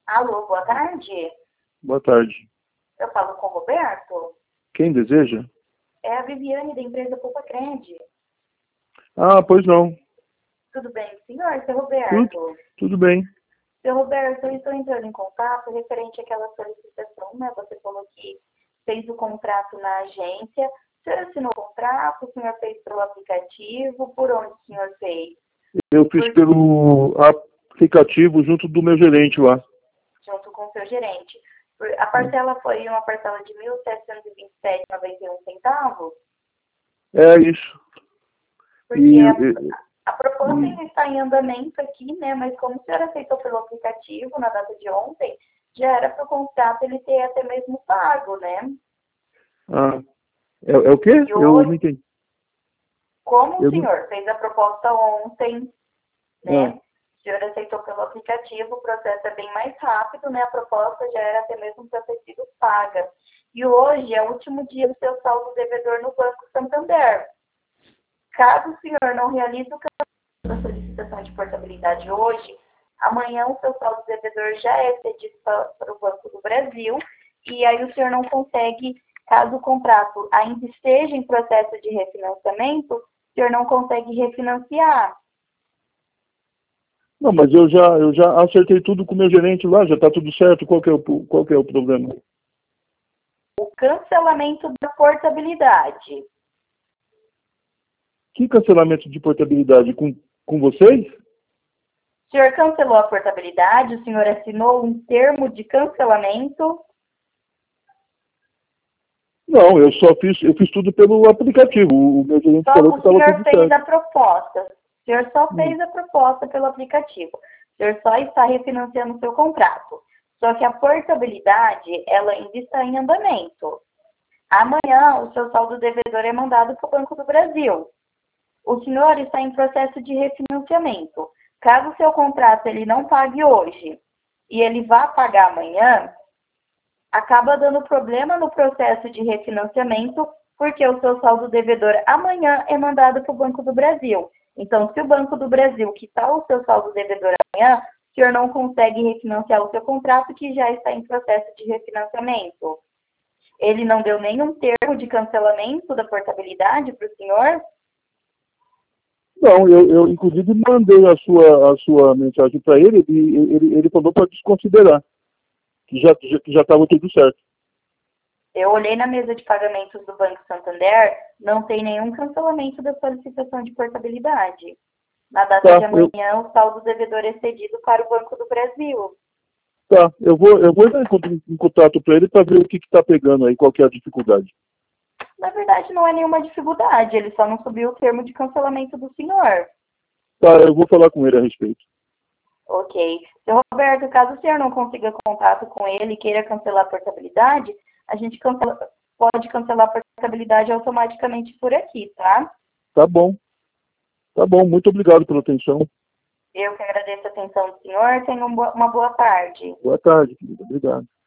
Alô, boa tarde. Boa tarde. Eu falo com o Roberto. Quem deseja? É a Viviane da empresa Poupa Crede. Ah, pois não. Tudo bem, senhor? Seu Roberto. Tudo bem. Seu Roberto, eu estou entrando em contato referente àquela solicitação, né? Você falou que fez o contrato na agência. O senhor assinou o contrato? O senhor fez pelo aplicativo? Por onde o senhor fez? Eu fiz pelo aplicativo junto do meu gerente lá. Junto com o seu gerente. A parcela foi uma parcela de R$ 1.727,91? É isso. Porque a proposta ainda está em andamento aqui, né? Mas como o senhor aceitou pelo aplicativo na data de ontem, já era para o contrato ele ter até mesmo pago, né? Ah, é o quê? Eu não entendi. Como o senhor fez a proposta ontem, né? O senhor aceitou pelo aplicativo, o processo é bem mais rápido, né? A proposta já era até mesmo para ter sido paga. E hoje é o último dia do seu saldo devedor no Banco Santander. Caso o senhor não realize o cadastro da solicitação de portabilidade hoje, amanhã o seu saldo devedor já é cedido para o Banco do Brasil e aí o senhor não consegue, caso o contrato ainda esteja em processo de refinanciamento, o senhor não consegue refinanciar. Não, mas eu já acertei tudo com o meu gerente lá, já está tudo certo. Qual que é o problema? O cancelamento da portabilidade. Que cancelamento de portabilidade? Com vocês? O senhor cancelou a portabilidade, o senhor assinou um termo de cancelamento? Não, eu fiz tudo pelo aplicativo. O meu gerente falou que estava tudo certo. O senhor fez a proposta. O senhor só fez a proposta pelo aplicativo. O senhor só está refinanciando o seu contrato. Só que a portabilidade, ela ainda está em andamento. Amanhã, o seu saldo devedor é mandado para o Banco do Brasil. O senhor está em processo de refinanciamento. Caso o seu contrato ele não pague hoje e ele vá pagar amanhã, acaba dando problema no processo de refinanciamento, porque o seu saldo devedor amanhã é mandado para o Banco do Brasil. Então, se o Banco do Brasil quitar o seu saldo devedor amanhã, o senhor não consegue refinanciar o seu contrato, que já está em processo de refinanciamento. Ele não deu nenhum termo de cancelamento da portabilidade para o senhor? Não, eu inclusive mandei a sua mensagem para ele e ele falou para desconsiderar, que já estava tudo certo. Eu olhei na mesa de pagamentos do Banco Santander, não tem nenhum cancelamento da solicitação de portabilidade. Na data de amanhã, o saldo devedor é cedido para o Banco do Brasil. Tá, eu vou entrar em contato para ele para ver o que está pegando aí, qual que é a dificuldade. Na verdade, não é nenhuma dificuldade, ele só não subiu o termo de cancelamento do senhor. Tá, eu vou falar com ele a respeito. Ok. Seu Roberto, caso o senhor não consiga contato com ele e queira cancelar a portabilidade, a gente pode cancelar a portabilidade automaticamente por aqui, tá? Tá bom. Tá bom, muito obrigado pela atenção. Eu que agradeço a atenção do senhor. Tenha uma boa tarde. Boa tarde, querida. Obrigado.